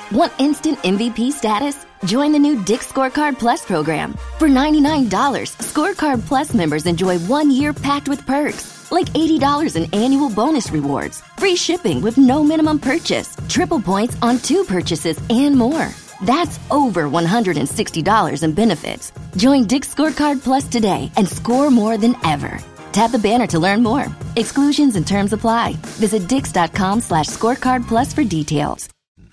Want instant MVP status? Join the new Dick's Scorecard Plus program. For $99, Scorecard Plus members enjoy 1 year packed with perks, like $80 in annual bonus rewards, free shipping with no minimum purchase, triple points on 2 purchases, and more. That's over $160 in benefits. Join Dick's Scorecard Plus today and score more than ever. Tap the banner to learn more. Exclusions and terms apply. Visit dix.com/scorecard plus for details.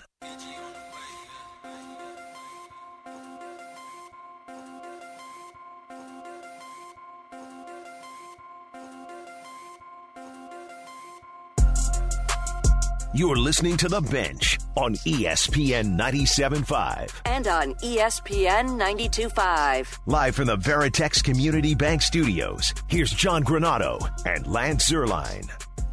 You're listening to The Bench on ESPN 97.5. And on ESPN 92.5. Live from the Veritex Community Bank Studios, here's John Granato and Lance Zierlein.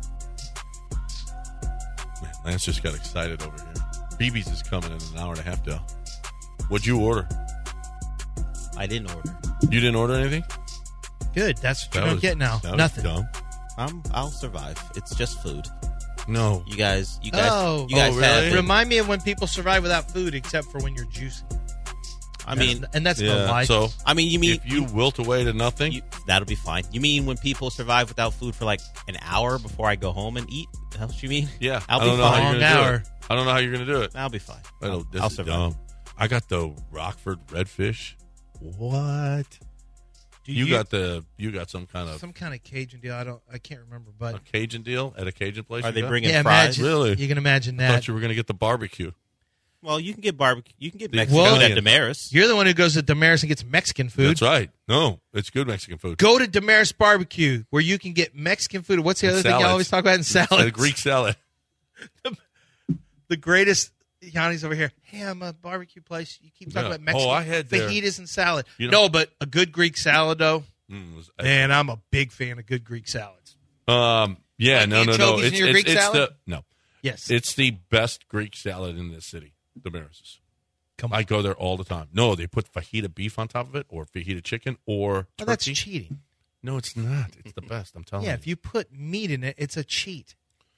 Man, Lance just got excited over here. BB's is coming in an hour and a half, though. What'd you order? I didn't order. You didn't order anything? Good. That's what you're going to get now. Nothing. Dumb. I'll survive. It's just food. No. You guys really? have. Remind me of when people survive without food, except for when you're juicing. I mean, and that's no lie. So, I mean, you mean if you wilt away to nothing, that'll be fine. You mean when people survive without food for like an hour before I go home and eat? That's what you mean? Yeah, I'll I don't be know fine. how you're gonna do it. I don't know how you're going to do it. I'll be fine. I'll survive. Dumb. I got the Rockford redfish. What? You got some kind of Cajun deal. I can't remember, but a Cajun deal at a Cajun place. Are they bringing fries? fries? Really? You can imagine that. I thought you were going to get the barbecue. Well, you can get barbecue. You can get Mexican food at Damaris. You're the one who goes to Damaris and gets Mexican food. That's right. No, it's good Mexican food. Go to Damaris Barbecue where you can get Mexican food. What's the other thing you always talk about? And salads. The Greek salad. The greatest. Yanni's over here. Hey, I'm a barbecue place. You keep talking about Mexican fajitas and salad. No, but a good Greek salad, though. Man, I'm a big fan of good Greek salads. Yeah, like no. It's your Greek salad? Yes. It's the best Greek salad in this city, Damaris's. Come on. I go there all the time. No, they put fajita beef on top of it, or fajita chicken, or turkey. That's cheating. No, it's not. It's the best, I'm telling you. Yeah, if you put meat in it, it's a cheat.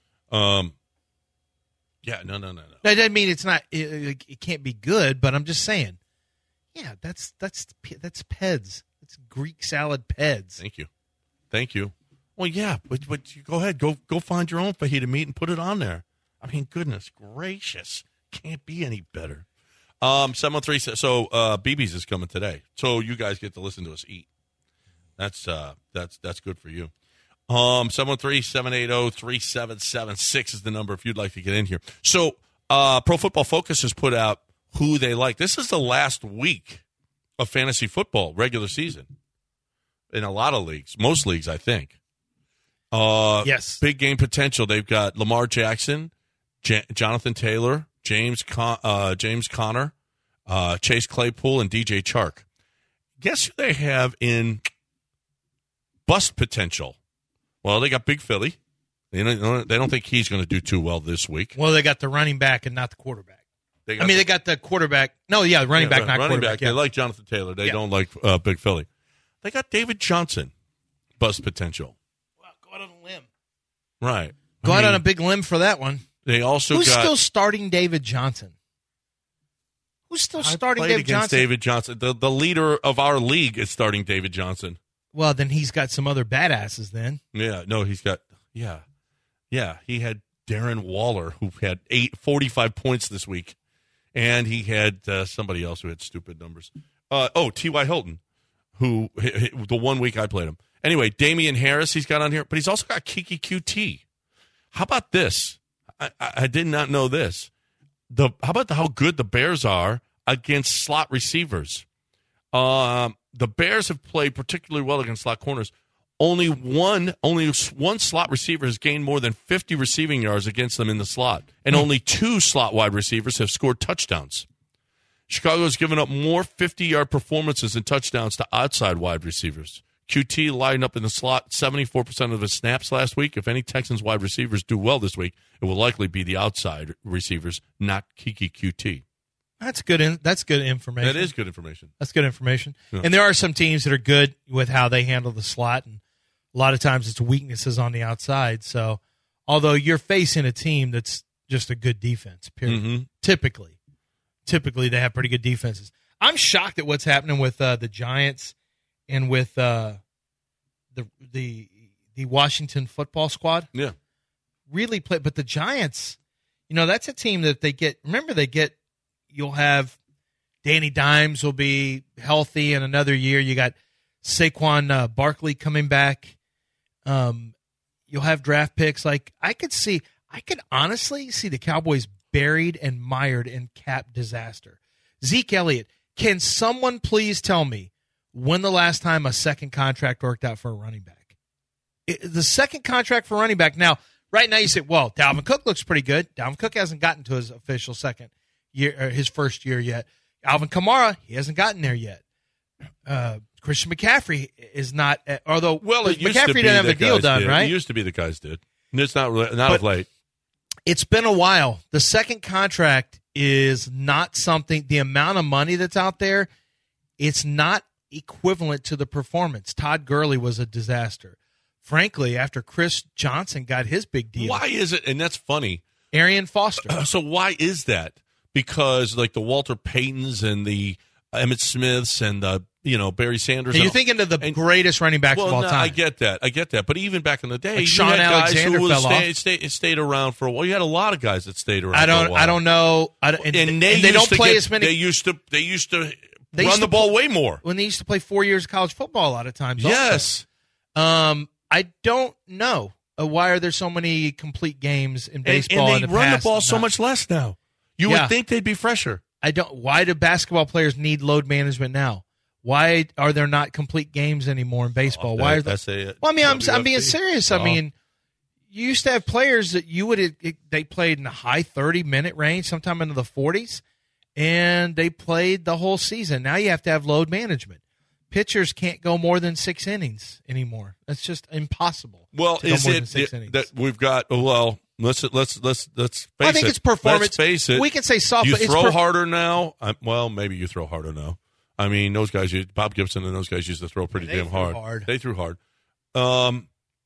Yeah, no. That doesn't mean it's not. It can't be good, but I'm just saying. Yeah, that's PEDs. It's Greek salad PEDs. Thank you. Well, yeah, but you go ahead, go find your own fajita meat and put it on there. I mean, goodness gracious, can't be any better. 713. So BB's is coming today, so you guys get to listen to us eat. That's good for you. 713-780-3776 is the number if you'd like to get in here. So Pro Football Focus has put out who they like. This is the last week of fantasy football regular season in a lot of leagues, most leagues, I think. Yes. Big game potential. They've got Lamar Jackson, Jonathan Taylor, James Conner, Chase Claypool, and DJ Chark. Guess who they have in bust potential? Well, they got Big Philly. They don't think he's going to do too well this week. Well, they got the running back and not the quarterback. They got the quarterback. No, yeah, running back, not running quarterback. Back. Yeah. They like Jonathan Taylor. They don't like Big Philly. They got David Johnson, bust potential. Well, go out on a limb. Right. Go out on a big limb for that one. They also Who's still starting David Johnson? Who's still starting David Johnson? David Johnson. The leader of our league is starting David Johnson. Well, then he's got some other badasses then. Yeah, no, he's got he had Darren Waller, who had 45 points this week, and he had somebody else who had stupid numbers. T.Y. Hilton, who the 1 week I played him. Anyway, Damian Harris he's got on here, but he's also got Kiki QT. How about this? I did not know this. How about how good the Bears are against slot receivers? The Bears have played particularly well against slot corners. Only one slot receiver has gained more than 50 receiving yards against them in the slot, and only 2 slot wide receivers have scored touchdowns. Chicago has given up more 50-yard performances and touchdowns to outside wide receivers. QT lined up in the slot 74% of his snaps last week. If any Texans wide receivers do well this week, it will likely be the outside receivers, not Kiki QT. That's good information. That is good information. That's good information. Yeah. And there are some teams that are good with how they handle the slot, and a lot of times it's weaknesses on the outside. So, although you're facing a team that's just a good defense, period, typically. typically they have pretty good defenses. I'm shocked at what's happening with the Giants and with the Washington football squad. Yeah. Really play, but the Giants, that's a team that they get. Remember, you'll have Danny Dimes will be healthy in another year. You got Saquon Barkley coming back. You'll have draft picks. Like I could honestly see the Cowboys buried and mired in cap disaster. Zeke Elliott, can someone please tell me when the last time a second contract worked out for a running back? The second contract for running back. Now, right now you say, well, Dalvin Cook looks pretty good. Dalvin Cook hasn't gotten to his official second year, or his first year yet. Alvin Kamara, he hasn't gotten there yet. Christian McCaffrey is not, although McCaffrey didn't have a deal done, right? It used to be the guys did. It's not of late. It's been a while. The second contract is not something, the amount of money that's out there, it's not equivalent to the performance. Todd Gurley was a disaster. Frankly, after Chris Johnson got his big deal. Why is it, and that's funny, Arian Foster. So why is that? Because like the Walter Paytons and the Emmitt Smiths and the Barry Sanders. You're thinking of the greatest running backs of all time. I get that. But even back in the day, like Sean Alexander fell off. Stayed around for a while. You had a lot of guys that stayed around. for a while. I don't know. And they don't play as many. They used to run the ball way more when they used to play 4 years of college football. A lot of times. Yes. Also. I don't know why are there so many complete games in baseball. And they run the ball so much less now. You would think they'd be fresher. Why do basketball players need load management now? Why are there not complete games anymore in baseball? Why are I'm being serious. I mean, you used to have players that they played in the high 30-minute range, sometime into the 40s, and they played the whole season. Now you have to have load management. Pitchers can't go more than 6 innings anymore. That's just impossible. Well, is it that we've got? Well, let's face it. I think it's performance. Let's face it. We can say soft. You throw harder now. Well, maybe you throw harder now. I mean, those guys, Bob Gibson and those guys used to throw pretty damn hard. They threw hard. But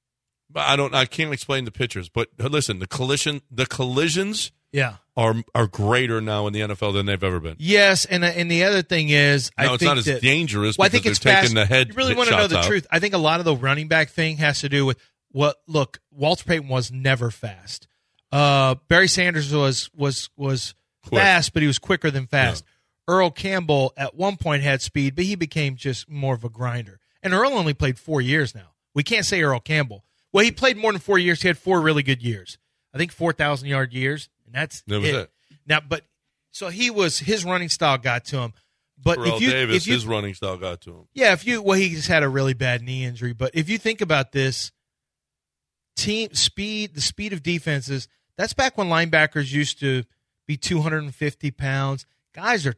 I can't explain the pitchers. But listen, the collisions, are greater now in the NFL than they've ever been. Yes, and the other thing is, it's not as dangerous. Well, I think it's taking the head. You really want to know the truth. I think a lot of the running back thing has to do with Walter Payton was never fast. Barry Sanders was fast, but he was quicker than fast. Yeah. Earl Campbell at one point had speed, but he became just more of a grinder. And Earl only played 4 years now. We can't say Earl Campbell. Well, he played more than 4 years. He had 4 really good years. I think 4,000-yard years, and that was it. Now, so his running style got to him. But Terrell Davis, his running style got to him. Yeah, he just had a really bad knee injury. But if you think about this, team speed, the speed of defenses, that's back when linebackers used to be 250 pounds. Guys are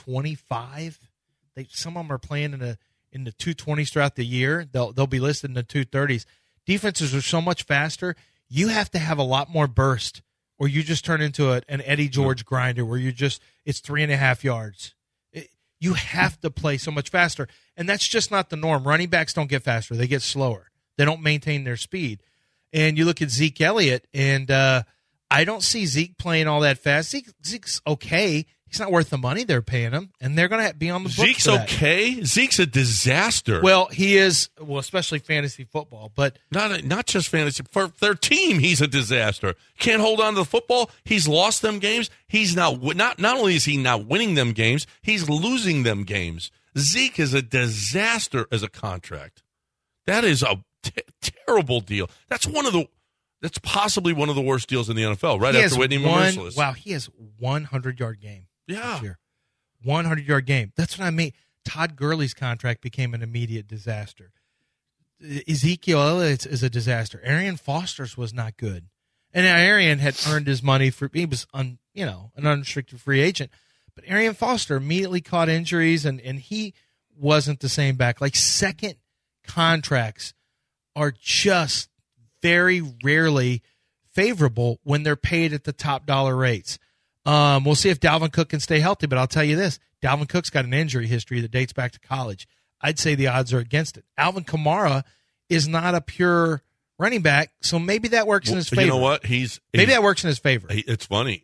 225. Some of them are playing in the 220s throughout the year. They'll be listed in the 230s. Defenses are so much faster. You have to have a lot more burst, or you just turn into an Eddie George grinder where it's 3.5 yards. You have to play so much faster, and that's just not the norm. Running backs don't get faster; they get slower. They don't maintain their speed. And you look at Zeke Elliott, and I don't see Zeke playing all that fast. Zeke's okay. He's not worth the money they're paying him, and they're going to be on the books. Zeke's okay. Zeke's a disaster. Well, he is. Well, especially fantasy football, but not just fantasy. For their team, he's a disaster. Can't hold on to the football. He's lost them games. He's not only is he not winning them games, he's losing them games. Zeke is a disaster as a contract. That is a terrible deal. That's possibly one of the worst deals in the NFL. Right after Whitney Merciless. Wow, he has 100-yard game. Yeah. 100-yard game. That's what I mean. Todd Gurley's contract became an immediate disaster. Ezekiel Elliott is a disaster. Arian Foster's was not good. And Arian had earned his money he was an unrestricted free agent. But Arian Foster immediately caught injuries and he wasn't the same back. Like second contracts are just very rarely favorable when they're paid at the top dollar rates. We'll see if Dalvin Cook can stay healthy, but I'll tell you this. Dalvin Cook's got an injury history that dates back to college. I'd say the odds are against it. Alvin Kamara is not a pure running back, so maybe that works in his favor. You know what? Maybe that works in his favor. It's funny.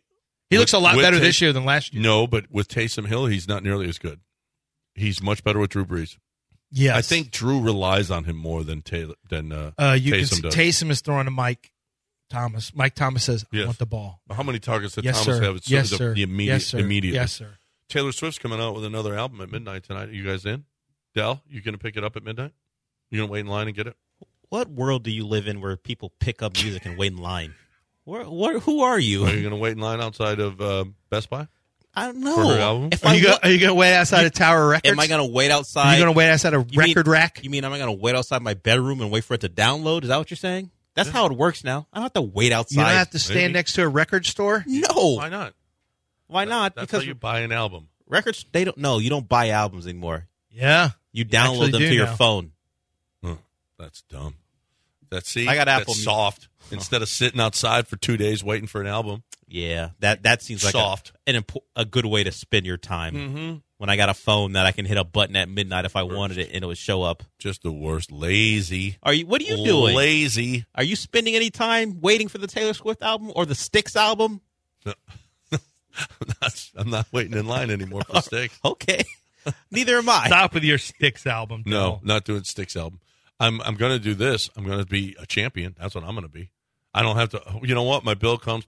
He looks a lot better this year than last year. No, but with Taysom Hill, he's not nearly as good. He's much better with Drew Brees. Yes. I think Drew relies on him more than Taysom does. Taysom is throwing to Mike Thomas. Mike Thomas says, I want the ball. How many targets did Yes, Thomas sir. have? It's Yes, sir. Immediately. Yes, sir. Taylor Swift's coming out with another album at midnight tonight. Are you guys in? Del, you going to pick it up at midnight? You going to wait in line and get it? What world do you live in where people pick up music and wait in line? Who are you? Are you going to wait in line outside of Best Buy? I don't know. For her album? Are you going to wait outside of Tower Records? Am I going to wait outside? Are you going to wait outside a record rack? You mean am I going to wait outside my bedroom and wait for it to download? Is that what you're saying? That's how it works now. I don't have to wait outside. You don't have to stand next to a record store? No. Why not? Why not? That's because how you buy an album. Records, they don't know. You don't buy albums anymore. Yeah. You download them to your phone. That's dumb. I got Apple. That's soft. Instead of sitting outside for 2 days waiting for an album. Yeah, that seems like soft. a good way to spend your time. Mm-hmm. When I got a phone that I can hit a button at midnight if I wanted it and it would show up. Just the worst. Lazy. What are you doing? Lazy. Are you spending any time waiting for the Taylor Swift album or the Styx album? No. I'm not waiting in line anymore for Styx. Okay. Neither am I. Stop with your Styx album. No, not doing Styx album. I'm going to do this. I'm going to be a champion. That's what I'm going to be. I don't have to. You know what? My bill comes.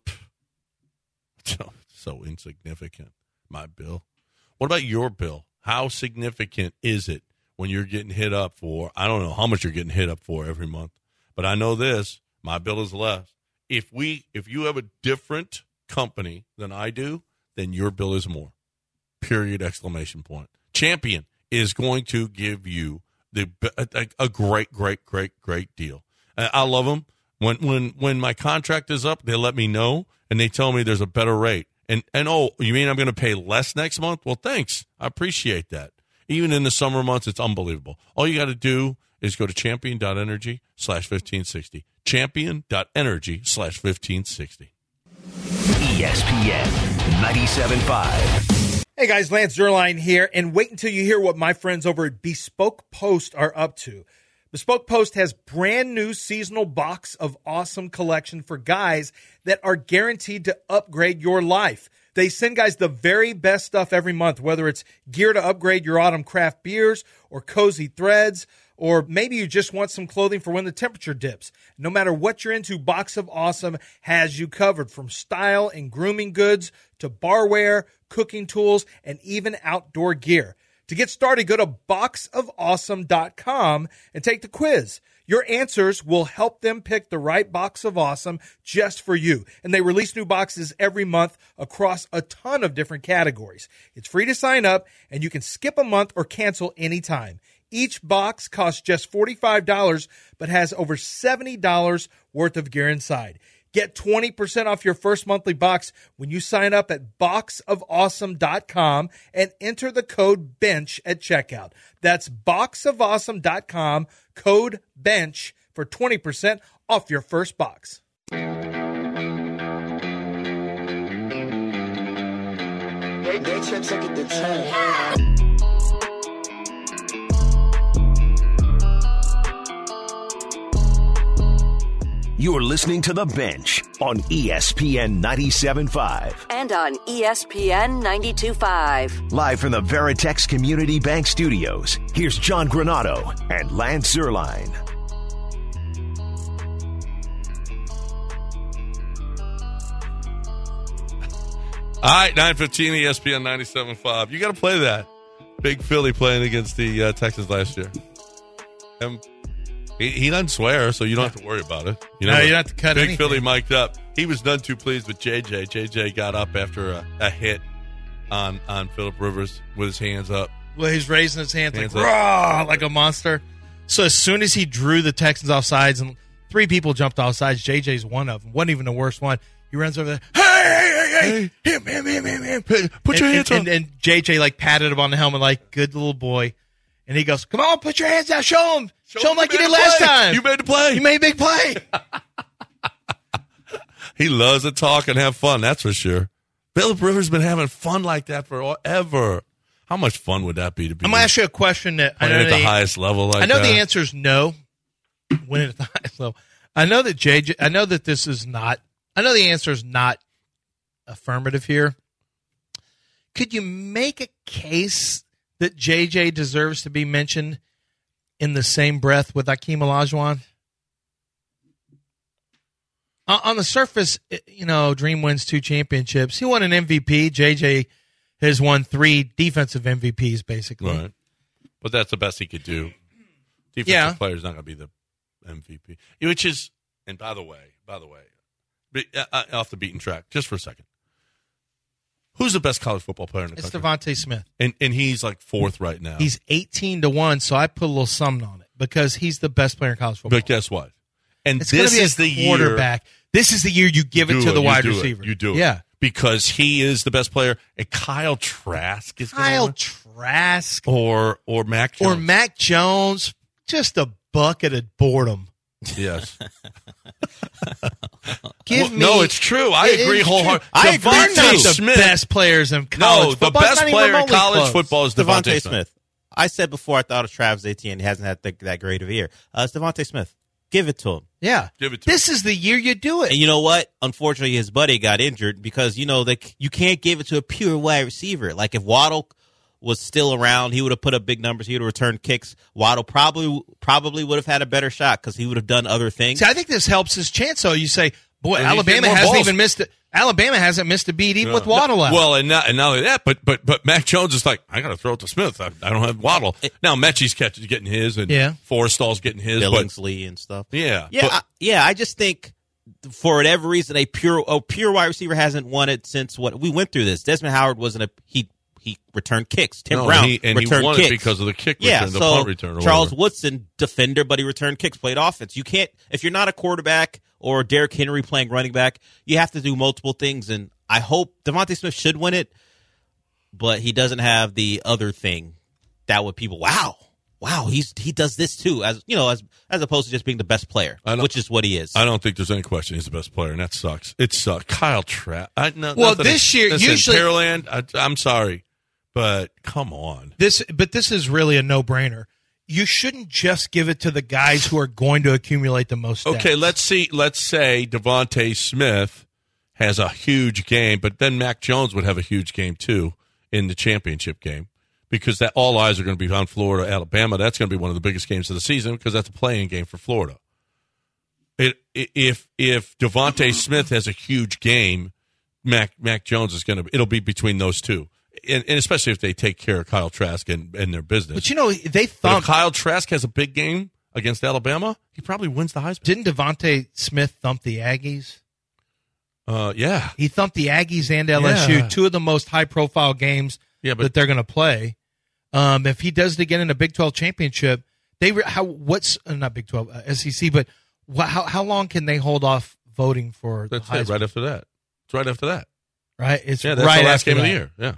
So insignificant. My bill. What about your bill? How significant is it when you're getting hit up for? I don't know how much you're getting hit up for every month, but I know this. My bill is less. If you have a different company than I do, then your bill is more. Period! Exclamation point. Champion is going to give you a great deal. I love them. When my contract is up, they let me know and they tell me there's a better rate. And oh, you mean I'm going to pay less next month? Well, thanks. I appreciate that. Even in the summer months, it's unbelievable. All you got to do is go to champion.energy/1560. Champion.energy/1560. ESPN 97.5. Hey guys, Lance Zierlein here, and wait until you hear what my friends over at Bespoke Post are up to. Bespoke Post has brand new seasonal box of awesome collection for guys that are guaranteed to upgrade your life. They send guys the very best stuff every month, whether it's gear to upgrade your autumn craft beers or cozy threads, or maybe you just want some clothing for when the temperature dips. No matter what you're into, Box of Awesome has you covered, from style and grooming goods to barware, cooking tools, and even outdoor gear. To get started, go to boxofawesome.com and take the quiz. Your answers will help them pick the right box of awesome just for you. And they release new boxes every month across a ton of different categories. It's free to sign up, and you can skip a month or cancel anytime. Each box costs just $45, but has over $70 worth of gear inside. Get 20% off your first monthly box when you sign up at boxofawesome.com and enter the code BENCH at checkout. That's boxofawesome.com, code BENCH for 20% off your first box. You're listening to The Bench on ESPN 97.5. And on ESPN 92.5. Live from the Veritex Community Bank Studios, here's John Granato and Lance Zierlein. All right, 9:15 ESPN 97.5. You got to play that. Big Philly playing against the Texans last year. He doesn't swear, so you don't have to worry about it. You don't have to cut Big anything. Philly mic'd up. He was none too pleased with JJ. JJ got up after a hit on Phillip Rivers with his hands up. Well, he's raising his hands like, raw, like a monster. So as soon as he drew the Texans off sides, and three people jumped off sides, JJ's one of them. Wasn't even the worst one. He runs over there. Hey, him. Put your hands up. And JJ like patted him on the helmet like, good little boy. And he goes, come on, put your hands out. Show him. Show him like you did last time. You made the play. You made a big play. He loves to talk and have fun, that's for sure. Phillip Rivers been having fun like that forever. How much fun would that be to be? I'm going to ask you a question that I know at the highest level like that. I know the answer is no. Winning at the highest level. I know that the answer is not affirmative here. Could you make a case that JJ deserves to be mentioned in the same breath with Akeem Olajuwon? On the surface, Dream wins 2 championships. He won an MVP. JJ has won 3 defensive MVPs, basically. Right. But that's the best he could do. Defensive player is not going to be the MVP. Which is, and by the way, off the beaten track, just for a second. Who's the best college football player in the country? It's Devontae Smith. And he's like 4th right now. He's 18-1, so I put a little something on it because he's the best player in college football. But guess what? And it's this is the quarterback. This is the year you give it to the wide receiver. You do it. Yeah. Because he is the best player. And Kyle Trask is Trask. Or Mac Jones. Or Mac Jones. Just a bucket of boredom. Yes. No, it's true. I agree wholeheartedly. I agree. The best players in college football. The best player in college football is Devontae Smith. I said before I thought of Travis Etienne. He hasn't had that great of a year. It's Devontae Smith. Give it to him. Yeah. Give it to him. This is the year you do it. And you know what? Unfortunately, his buddy got injured because, you can't give it to a pure wide receiver. Like if Waddle was still around, he would have put up big numbers. He would have returned kicks. Waddle probably would have had a better shot because he would have done other things. See, I think this helps his chance, though. You say, boy, Alabama hasn't missed a beat even with Waddle out. Well, and not only that, but Mac Jones is like, I got to throw it to Smith. I don't have Waddle. Now Mechie's getting his, and Forrestall's getting his. Billingsley and stuff. Yeah. I just think for whatever reason, a pure wide receiver hasn't won it since we went through this. Desmond Howard wasn't he returned kicks. Tim Brown returned he won kicks. It because of the kick return, the punt return. Charles Woodson, defender, but he returned kicks, played offense. You can't, if you're not a quarterback or Derrick Henry playing running back, you have to do multiple things. And I hope Devontae Smith should win it, but he doesn't have the other thing that would people, wow, he does this too, as opposed to just being the best player, which is what he is. I don't think there's any question he's the best player, and that sucks. It sucks. Kyle Trask. This year, usually Pearland, I'm sorry. But come on. This is really a no-brainer. You shouldn't just give it to the guys who are going to accumulate the most stats. Okay, let's say Devontae Smith has a huge game, but then Mac Jones would have a huge game too in the championship game because that all eyes are going to be on Florida, Alabama. That's going to be one of the biggest games of the season because that's a playing game for Florida. If Devontae Smith has a huge game, Mac Jones it'll be between those two. And especially if they take care of Kyle Trask and their business. But they if Kyle Trask has a big game against Alabama, he probably wins the Heisman. Didn't Devontae Smith thump the Aggies? Yeah. He thumped the Aggies and LSU, two of the most high-profile games that they're going to play. If he does it again in a Big 12 championship, not Big 12, SEC, but how long can they hold off voting for the Heisman? That's it, right after that. It's right after that. Right? It's that's right the last game that. of the year. Yeah.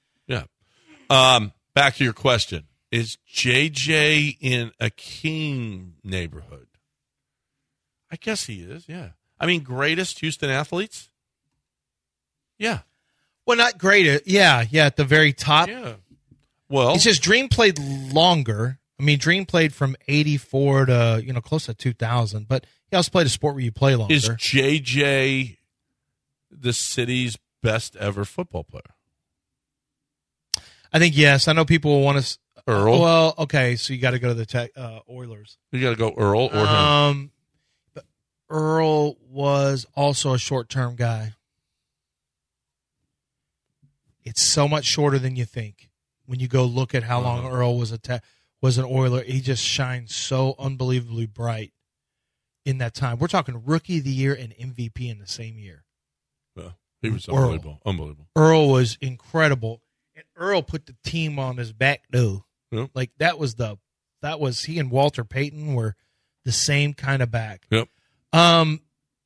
Back to your question. Is JJ in a King neighborhood? I guess he is, yeah. I mean, greatest Houston athletes? Yeah. Well, not greatest. Yeah, at the very top. Yeah. Well, it's just Dream played longer. I mean, Dream played from 84 to, close to 2000, but he also played a sport where you play longer. Is JJ the city's best ever football player? I think yes. I know people will want to. Earl? Well, okay, so you got to go to the Oilers. You got to go Earl or him. But Earl was also a short-term guy. It's so much shorter than you think. When you go look at how long Earl was an Oiler, he just shined so unbelievably bright in that time. We're talking Rookie of the Year and MVP in the same year. Yeah, he was unbelievable. Earl was incredible. And Earl put the team on his back, though. Yep. Like that was he and Walter Payton were the same kind of back. Yep. I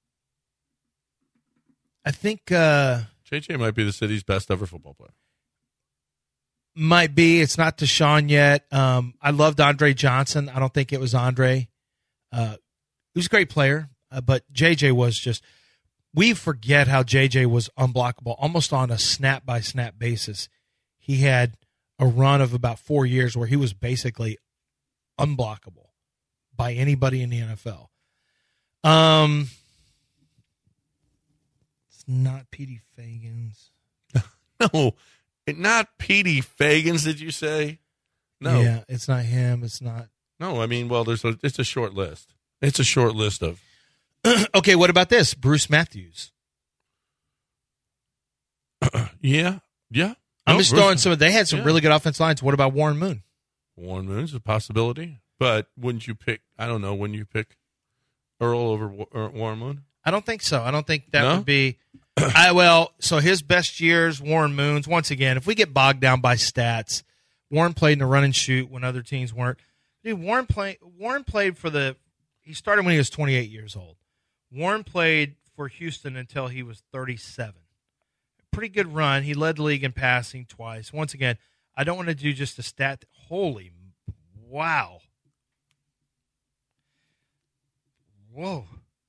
think JJ might be the city's best ever football player. Might be. It's not Deshaun yet. I loved Andre Johnson. I don't think it was Andre. He was a great player, but JJ was just. We forget how JJ was unblockable, almost on a snap-by-snap basis. He had a run of about 4 years where he was basically unblockable by anybody in the NFL. It's not Petey Fagans. No, not Petey Fagans, did you say? No. Yeah, it's not him. It's not. No, I mean, well, it's a short list. It's a short list of. Okay, what about this? Bruce Matthews. Yeah. I'm just throwing some. They had some really good offensive lines. What about Warren Moon? Warren Moon's a possibility, but wouldn't you pick? I don't know. Wouldn't you pick Earl over Warren Moon? I don't think so. I don't think that would be. So his best years, Warren Moon's. Once again, if we get bogged down by stats, Warren played in the run and shoot when other teams weren't. Dude, Warren played for the. He started when he was 28 years old. Warren played for Houston until he was 37. Pretty good run. He led the league in passing twice. Once again, I don't want to do just a stat. Holy, wow. Whoa.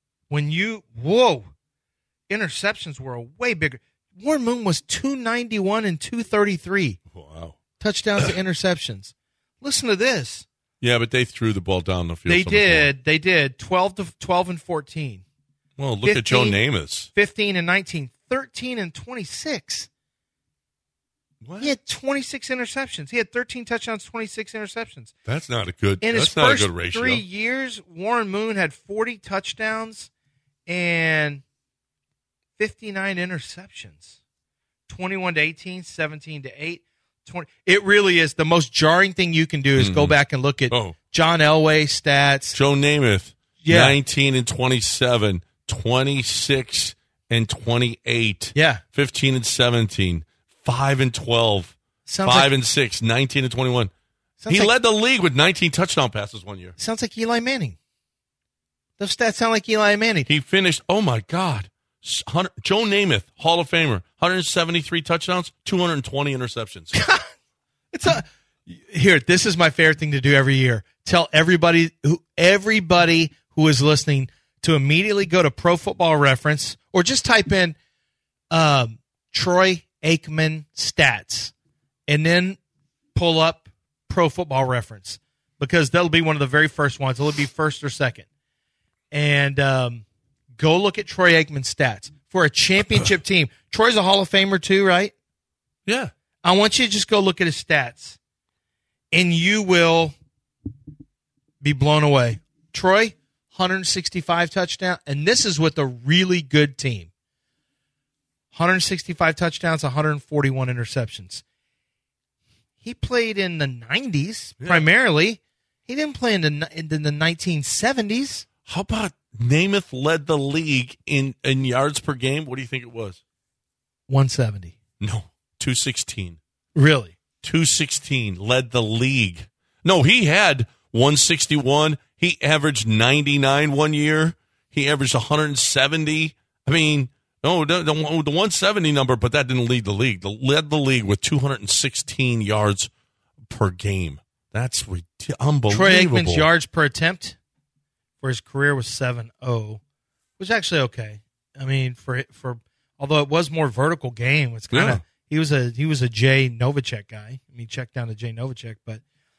Interceptions were a way bigger. Warren Moon was 291 and 233. Wow. Touchdowns to interceptions. Listen to this. Yeah, but they threw the ball down the field. They did. 12 and 14. Well, look at Joe Namath. 15 and 19. 13 and 26. What? He had 26 interceptions. He had 13 touchdowns, 26 interceptions. That's not a good. In that's his not first a good ratio. 3 years, Warren Moon had 40 touchdowns and 59 interceptions. 21 to 18, 17 to 8, 20. It really is the most jarring thing you can do is go back and look at John Elway stats. Joe Namath, 19 and 27, 26 and 28. Yeah. 15 and 17, 5 and 12, 5 and 6, 19 and 21. He led the league with 19 touchdown passes one year. Sounds like Eli Manning. Those stats sound like Eli Manning. He finished, oh my God, Joe Namath, Hall of Famer, 173 touchdowns, 220 interceptions. This is my favorite thing to do every year. Tell everybody who is listening to immediately go to Pro Football Reference or just type in Troy Aikman stats and then pull up Pro Football Reference because that'll be one of the very first ones. It'll be first or second. And go look at Troy Aikman's stats for a championship team. Troy's a Hall of Famer too, right? Yeah. I want you to just go look at his stats, and you will be blown away. Troy, 165 touchdowns, and this is with a really good team. 165 touchdowns, 141 interceptions. He played in the 90s primarily. He didn't play in the 1970s. How about Namath led the league in yards per game? What do you think it was? 170. No, 216. Really? 216 led the league. No, he had 161. He averaged 99 one year. He averaged 170. I mean, no, the 170 number, but that didn't lead the league. Led the league with 216 yards per game. That's unbelievable. Troy Aikman's yards per attempt for his career was 7.0, which is actually okay. I mean, for although it was more vertical game, it's kind of he was a Jay Novacek guy. I mean, check down to Jay Novacek, but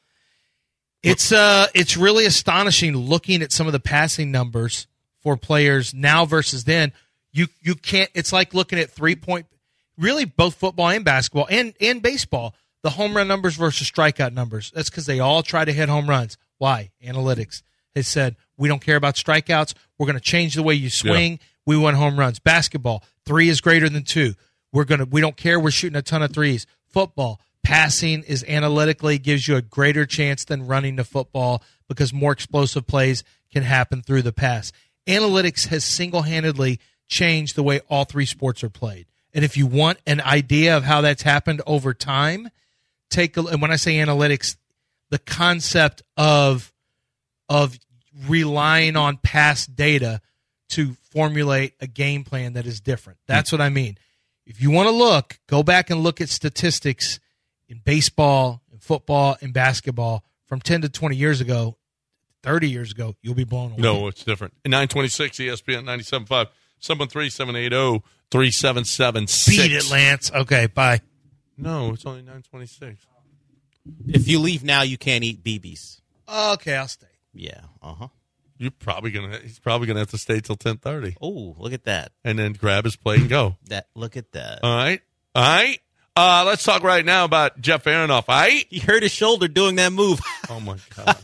it's really astonishing looking at some of the passing numbers for players now versus then. You can't. It's like looking at 3-point. Really, both football and basketball and baseball. The home run numbers versus strikeout numbers. That's because they all try to hit home runs. Why? Analytics has said we don't care about strikeouts. We're going to change the way you swing. Yeah. We want home runs. Basketball, 3 is greater than 2. We don't care. We're shooting a ton of threes. Football, passing is analytically gives you a greater chance than running the football because more explosive plays can happen through the pass. Analytics has single-handedly changed the way all 3 sports are played. And if you want an idea of how that's happened over time, and when I say analytics, the concept of relying on past data to formulate a game plan that is different. That's what I mean. If you want to go back and look at statistics in baseball, in football, and basketball from 10 to 20 years ago, 30 years ago, you'll be blown away. No, it's different. In 926 ESPN 97.5, 713-780-3776. Beat it, Lance. Okay, bye. No, it's only 926. If you leave now, you can't eat BBs. Okay, I'll stay. Yeah, uh-huh. He's probably gonna have to stay till 10:30. Oh, look at that! And then grab his plate and go. Look at that! All right. Let's talk right now about Jeff Aronoff. All right. He hurt his shoulder doing that move. Oh my God!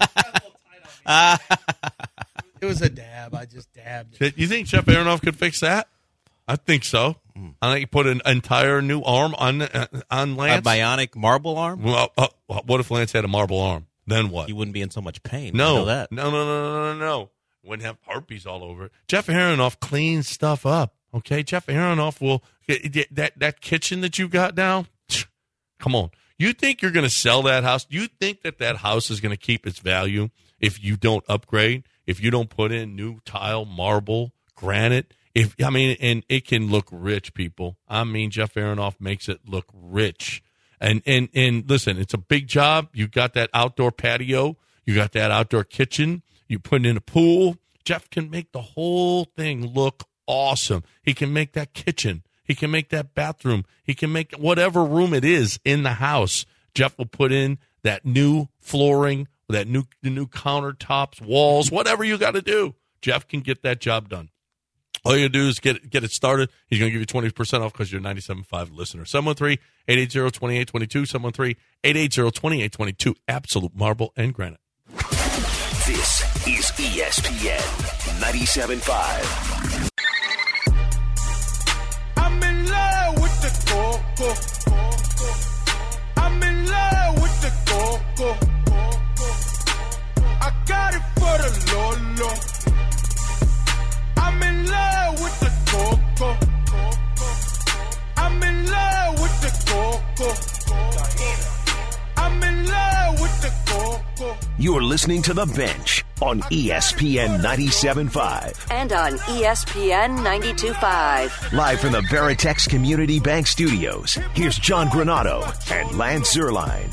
It was a dab. I just dabbed it. You think Jeff Aronoff could fix that? I think so. I think he put an entire new arm on Lance. A bionic marble arm? Well, what if Lance had a marble arm? Then what? He wouldn't be in so much pain. No. I know that. No. Wouldn't have herpes all over it. Jeff Aronoff cleans stuff up. Okay? Jeff Aronoff will that kitchen that you got down, come on. You think you're going to sell that house? You think that house is going to keep its value if you don't upgrade, if you don't put in new tile, marble, granite? And it can look rich, people. I mean, Jeff Aronoff makes it look rich. And listen, it's a big job. You got that outdoor patio. You got that outdoor kitchen. You put in a pool. Jeff can make the whole thing look awesome. He can make that kitchen. He can make that bathroom. He can make whatever room it is in the house. Jeff will put in that new flooring, the new countertops, walls, whatever you got to do. Jeff can get that job done. All you got to do is get it started. He's going to give you 20% off because you're a 97.5 listener. 713-880-2822. 713-880-2822. Absolute marble and granite. This is ESPN 97.5. I'm in love with the coco. I'm in love with the coco. I got it for the Lolo. I'm in love with the coco. I'm in love with the coco. I'm in love with the coco. You're listening to The Bench on ESPN 97.5. And on ESPN 92.5. Live from the Veritex Community Bank Studios, here's John Granato and Lance Zierlein.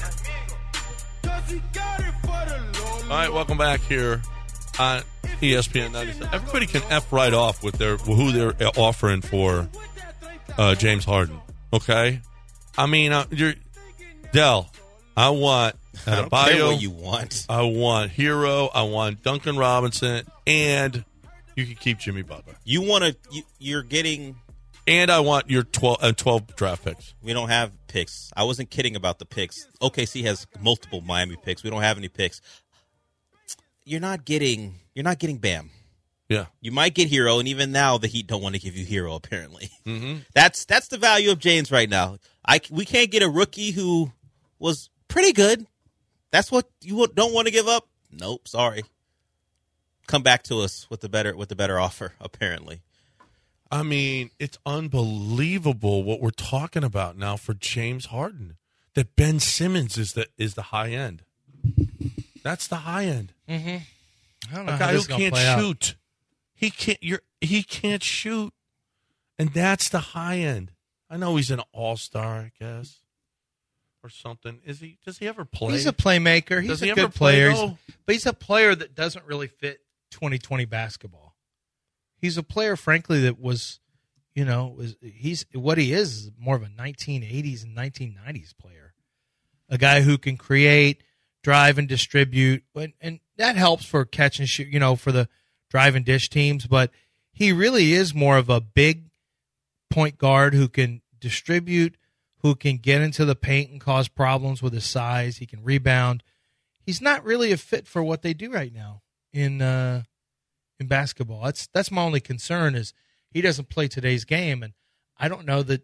All right, welcome back here on ESPN 97. Everybody can F right off with who they're offering for James Harden. Okay? I mean, you're Dell. I want I don't care what you want. I want Hero. I want Duncan Robinson, and you can keep Jimmy Butler. You're getting, and I want your 12 draft picks. We don't have picks. I wasn't kidding about the picks. OKC has multiple Miami picks. We don't have any picks. You're not getting Bam. Yeah, you might get Hero, and even now the Heat don't want to give you Hero. Apparently, mm-hmm. That's the value of James right now. We can't get a rookie who was pretty good. That's what you don't want to give up? Nope, sorry. Come back to us with the better offer, apparently. I mean, it's unbelievable what we're talking about now for James Harden. That Ben Simmons is the high end. That's the high end. Mm-hmm. I don't know a guy who can't shoot. He can't shoot. And that's the high end. I know he's an all-star, I guess. Or something. Does he ever play? He's a playmaker. He's a good player. But he's a player that doesn't really fit 2020 basketball. He's a player, frankly, that was, he's what he is more of a 1980s and 1990s player. A guy who can create, drive, and distribute. And that helps for catch and shoot, for the drive and dish teams. But he really is more of a big point guard who can distribute, who can get into the paint and cause problems with his size. He can rebound. He's not really a fit for what they do right now in basketball. That's my only concern is he doesn't play today's game, and I don't know that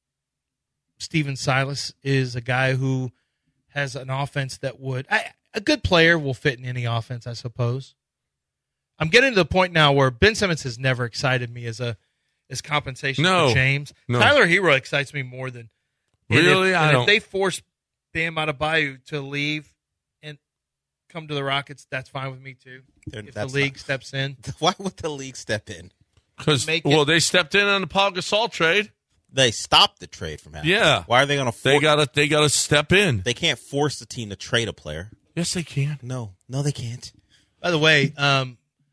Steven Silas is a guy who has an offense that would a good player will fit in any offense, I suppose. I'm getting to the point now where Ben Simmons has never excited me as compensation for James. No. Tyler Hero excites me more than. Really? If they force Bam Adebayo to leave and come to the Rockets, that's fine with me too. If the league steps in. Why would the league step in? Because they stepped in on the Paul Gasol trade. They stopped the trade from happening. Yeah. Why are they going to? They gotta step in. They can't force the team to trade a player. Yes, they can. No, they can't. By the way, one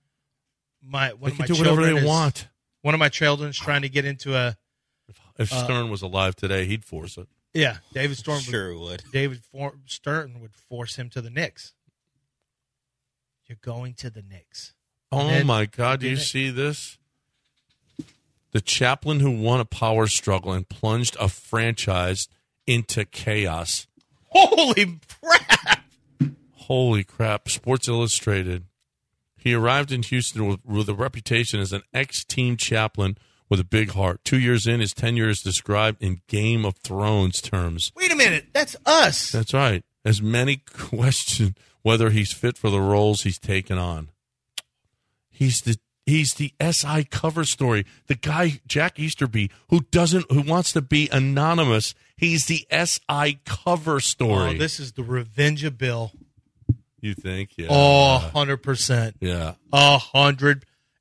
of my children want. One of my children's trying to get into a. If Stern was alive today, he'd force it. Yeah, David Stern would. Stern would force him to the Knicks. You're going to the Knicks. Oh, my God. Do you see this? The chaplain who won a power struggle and plunged a franchise into chaos. Holy crap. Holy crap. Sports Illustrated. He arrived in Houston with a reputation as an ex-team chaplain with a big heart. 2 years in, his tenure is described in Game of Thrones terms. Wait a minute. That's us. That's right. As many question whether he's fit for the roles he's taken on. He's the SI cover story. The guy, Jack Easterby, who wants to be anonymous. He's the SI cover story. Oh, this is the Revenge of Bill. You think? Yeah. Oh, 100%. Yeah. 100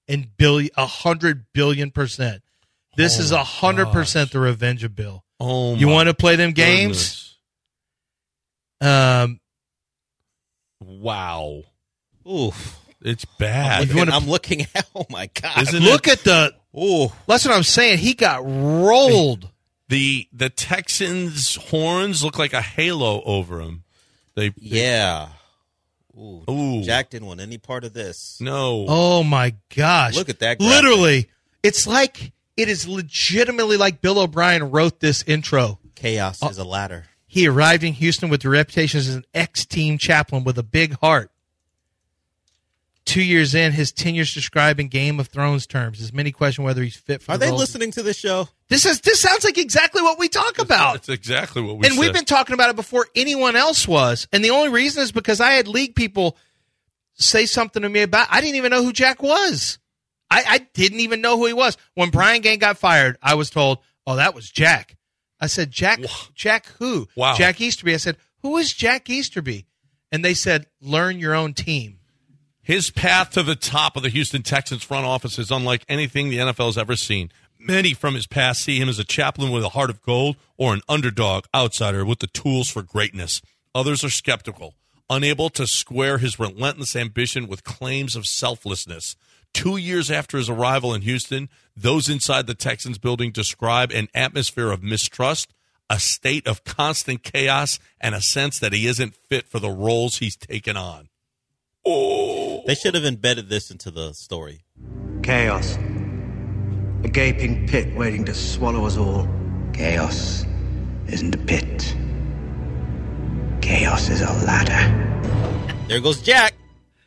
billion%. This is 100% the Revenge of Bill. Oh, you want to play them games? Wow. Oof. It's bad. I'm looking at. Oh my God! Look at the. Oh, that's what I'm saying. He got rolled. The Texans' horns look like a halo over him. Yeah. Ooh. Jack didn't want any part of this. No. Oh my gosh! Look at that. Graphic. Literally, it's like it is legitimately like Bill O'Brien wrote this intro. Chaos is a ladder. He arrived in Houston with the reputation as an ex-team chaplain with a big heart. 2 years in, his tenure's described in Game of Thrones terms. There's many question whether he's fit for Are the they roles. listening to this show? This sounds like exactly what we talk about. That's exactly what we said. And we've been talking about it before anyone else was. And the only reason is because I had league people say something to me about I didn't even know who Jack was. I didn't even know who he was. When Brian Gaine got fired, I was told, oh, that was Jack. I said, Jack who? Wow. Jack Easterby. I said, who is Jack Easterby? And they said, learn your own team. His path to the top of the Houston Texans front office is unlike anything the NFL has ever seen. Many from his past see him as a chaplain with a heart of gold or an underdog outsider with the tools for greatness. Others are skeptical, unable to square his relentless ambition with claims of selflessness. 2 years after his arrival in Houston, those inside the Texans building describe an atmosphere of mistrust, a state of constant chaos, and a sense that he isn't fit for the roles he's taken on. Oh. They should have embedded this into the story. Chaos. A gaping pit waiting to swallow us all. Chaos isn't a pit. Chaos is a ladder. There goes Jack.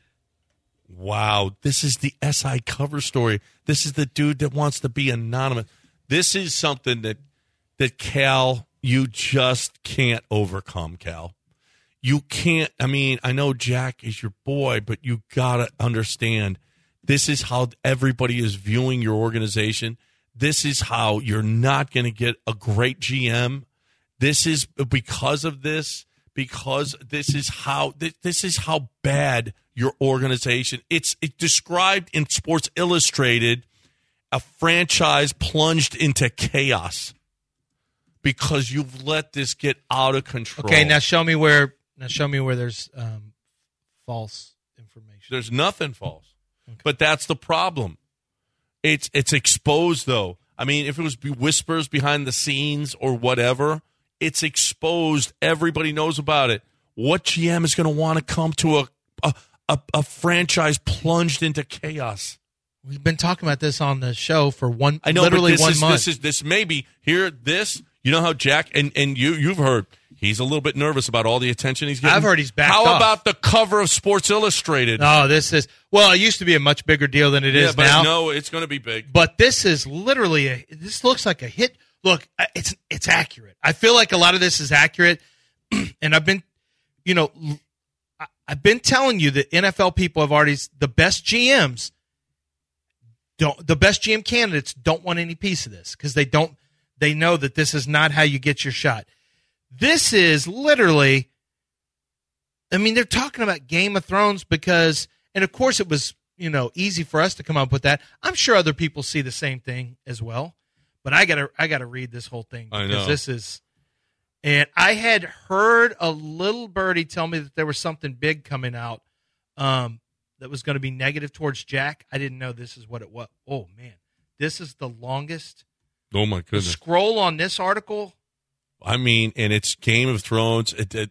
Wow, this is the SI cover story. This is the dude that wants to be anonymous. This is something that Cal, you just can't overcome, Cal. You can't, I know Jack is your boy, but you got to understand, this is how everybody is viewing your organization. This is how you're not going to get a great GM. This is because of this, because this is how bad your organization. It's described in Sports Illustrated, a franchise plunged into chaos because you've let this get out of control. Okay, now show me where there's false information. There's nothing false. Okay. But that's the problem. It's exposed, though. If it was whispers behind the scenes or whatever, it's exposed. Everybody knows about it. What GM is going to want to come to a franchise plunged into chaos? We've been talking about this on the show for literally 1 month. This maybe here. This, you know how Jack and you've heard he's a little bit nervous about all the attention he's getting. I've heard he's backed off. How about the cover of Sports Illustrated? Oh, it used to be a much bigger deal than it is now. No, it's going to be big. But this is literally this looks like a hit. Look, it's accurate. I feel like a lot of this is accurate, and I've been telling you that NFL people have already the best GMs. The best GM candidates don't want any piece of this because they know that this is not how you get your shot. This is literally, they're talking about Game of Thrones because, and of course it was, easy for us to come up with that. I'm sure other people see the same thing as well, but I gotta read this whole thing because this is, and I had heard a little birdie tell me that there was something big coming out, that was going to be negative towards Jack. I didn't know this is what it was. Oh, man. This is the longest. Oh, my goodness. The scroll on this article. And it's Game of Thrones.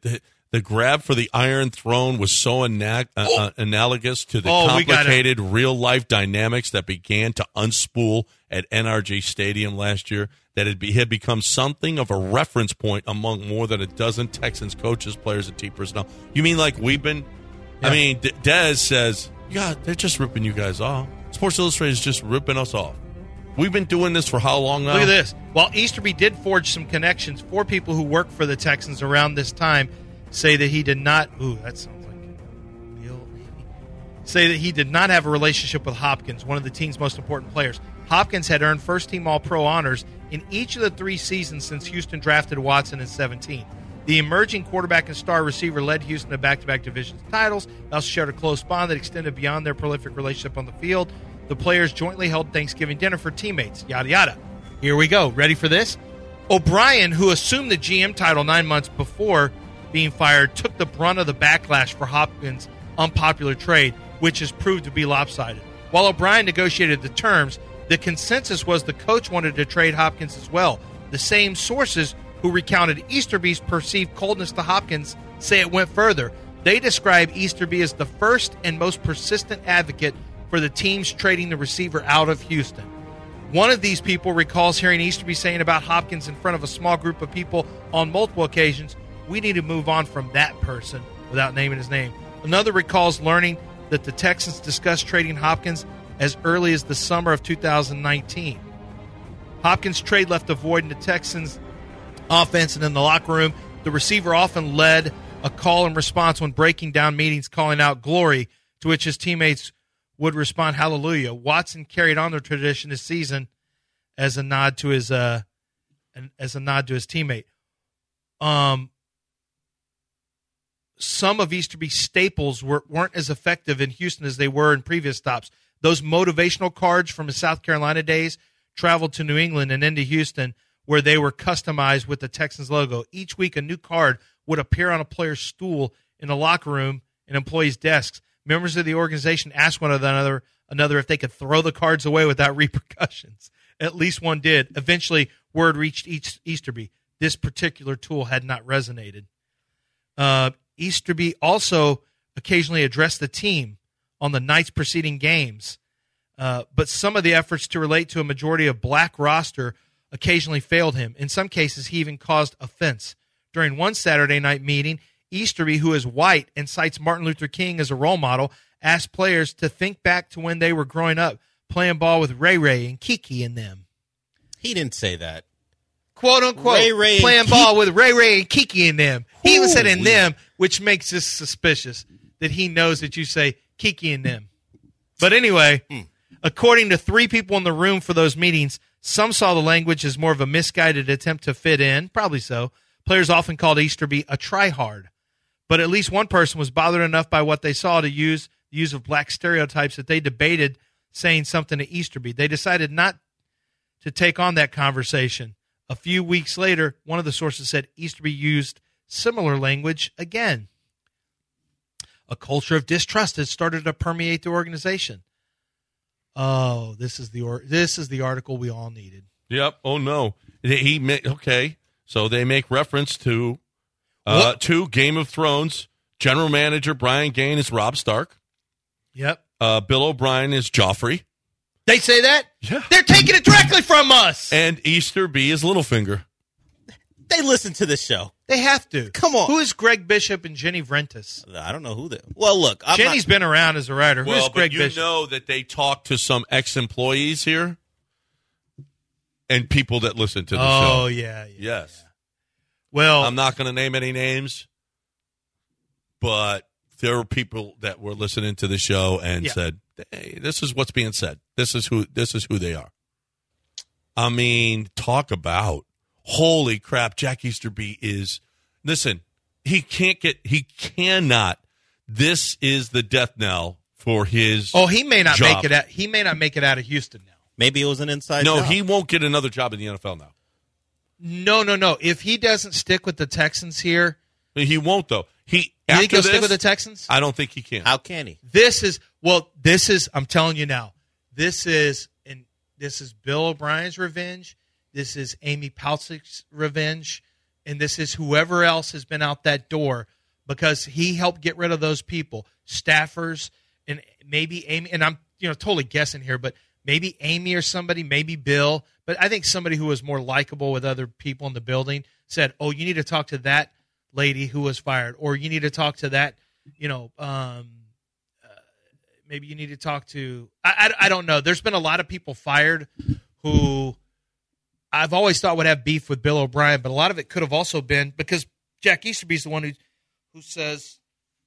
The grab for the Iron Throne was so analogous to the complicated real-life dynamics that began to unspool at NRG Stadium last year that it had become something of a reference point among more than a dozen Texans coaches, players, and team personnel. You mean like we've been – I mean, Dez says, yeah, they're just ripping you guys off. Sports Illustrated is just ripping us off. We've been doing this for how long now? Look at this. While Easterby did forge some connections, 4 people who worked for the Texans around this time say that he did not – ooh, that sounds like real – say that he did not have a relationship with Hopkins, one of the team's most important players. Hopkins had earned first-team All-Pro honors in each of the 3 seasons since Houston drafted Watson in 2017. The emerging quarterback and star receiver led Houston to back-to-back division titles. They also shared a close bond that extended beyond their prolific relationship on the field. The players jointly held Thanksgiving dinner for teammates, yada, yada. Here we go. Ready for this? O'Brien, who assumed the GM title 9 months before being fired, took the brunt of the backlash for Hopkins' unpopular trade, which has proved to be lopsided. While O'Brien negotiated the terms, the consensus was the coach wanted to trade Hopkins as well. The same sources who recounted Easterby's perceived coldness to Hopkins say it went further. They describe Easterby as the first and most persistent advocate for the teams trading the receiver out of Houston. One of these people recalls hearing Easterby saying about Hopkins in front of a small group of people on multiple occasions, "We need to move on from that person," without naming his name. Another recalls learning that the Texans discussed trading Hopkins as early as the summer of 2019. Hopkins' trade left a void in the Texans' offense and in the locker room. The receiver often led a call and response when breaking down meetings, calling out "glory," to which his teammates would respond "hallelujah." Watson carried on the tradition this season as a nod to his teammate. Some of Easterby's staples weren't as effective in Houston as they were in previous stops. Those motivational cards from his South Carolina days traveled to New England and into Houston, where they were customized with the Texans logo. Each week, a new card would appear on a player's stool in the locker room and employees' desks. Members of the organization asked one another if they could throw the cards away without repercussions. At least one did. Eventually, word reached Easterby. This particular tool had not resonated. Easterby also occasionally addressed the team on the nights preceding games, but some of the efforts to relate to a majority of black roster occasionally failed him. In some cases, he even caused offense. During one Saturday night meeting, Easterby, who is white and cites Martin Luther King as a role model, asked players to think back to when they were growing up, playing ball with Ray Ray and Kiki and them. He didn't say that. "Quote, unquote, Ray playing ball with Ray Ray and Kiki and them." He even said "in them," which makes this suspicious that he knows that you say Kiki and them. But anyway, according to 3 people in the room for those meetings, some saw the language as more of a misguided attempt to fit in. Probably so. Players often called Easterby a tryhard. But at least one person was bothered enough by what they saw to use the use of black stereotypes that they debated saying something to Easterby. They decided not to take on that conversation. A few weeks later, one of the sources said Easterby used similar language again. A culture of distrust had started to permeate the organization. Oh, this is the article we all needed. Yep. Oh no. Okay. So they make reference to Game of Thrones. General Manager Brian Gaine is Robb Stark. Yep. Bill O'Brien is Joffrey. They say that? Yeah. They're taking it directly from us. And Easterby is Littlefinger. They listen to this show. They have to. Come on. Who is Greg Bishop and Jenny Vrentas? I don't know who they. Well, look, Jenny's been around as a writer. Well, Who's Greg Bishop? You know that they talk to some ex-employees here and people that listen to the show. Oh, yeah. Yes. Yeah. Well, I'm not going to name any names, but there were people that were listening to the show and said, "Hey, this is what's being said. This is who they are." I mean, talk about holy crap! Jack Easterby is. Listen, he cannot. This is the death knell for his. Oh, he may not job. make it out. He may not make it out of Houston now. Maybe it was an inside. No, job. he won't get another job in the NFL now. No. If he doesn't stick with the Texans here, he won't though. You think he'll stick with the Texans? I don't think he can. How can he? This is. I'm telling you now. This is Bill O'Brien's revenge. This is Amy Palcich's revenge, and this is whoever else has been out that door because he helped get rid of those people, staffers, and maybe Amy. And I'm totally guessing here, but maybe Amy or somebody, maybe Bill. But I think somebody who was more likable with other people in the building said, "Oh, you need to talk to that lady who was fired, or you need to talk to that." Maybe you need to talk to. I don't know. There's been a lot of people fired who I've always thought would have beef with Bill O'Brien, but a lot of it could have also been because Jack Easterby's the one who says,